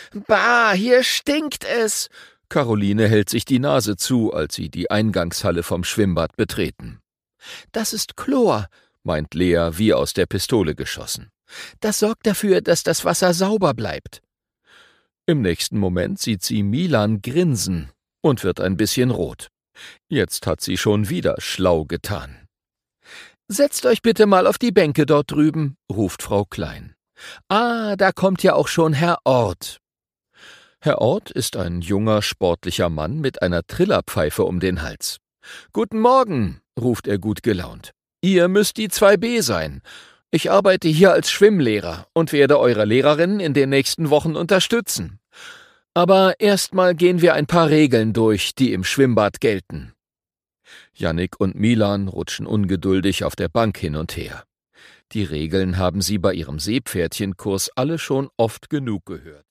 Bah, hier stinkt es! Caroline hält sich die Nase zu, als sie die Eingangshalle vom Schwimmbad betreten. Das ist Chlor, meint Lea wie aus der Pistole geschossen. Das sorgt dafür, dass das Wasser sauber bleibt. Im nächsten Moment sieht sie Milan grinsen und wird ein bisschen rot. Jetzt hat sie schon wieder schlau getan. »Setzt euch bitte mal auf die Bänke dort drüben«, ruft Frau Klein. »Ah, da kommt ja auch schon Herr Ort.« Herr Ort ist ein junger, sportlicher Mann mit einer Trillerpfeife um den Hals. »Guten Morgen«, ruft er gut gelaunt. »Ihr müsst die 2b sein. Ich arbeite hier als Schwimmlehrer und werde eure Lehrerin in den nächsten Wochen unterstützen. Aber erstmal gehen wir ein paar Regeln durch, die im Schwimmbad gelten.« Jannik und Milan rutschen ungeduldig auf der Bank hin und her. Die Regeln haben sie bei ihrem Seepferdchenkurs alle schon oft genug gehört.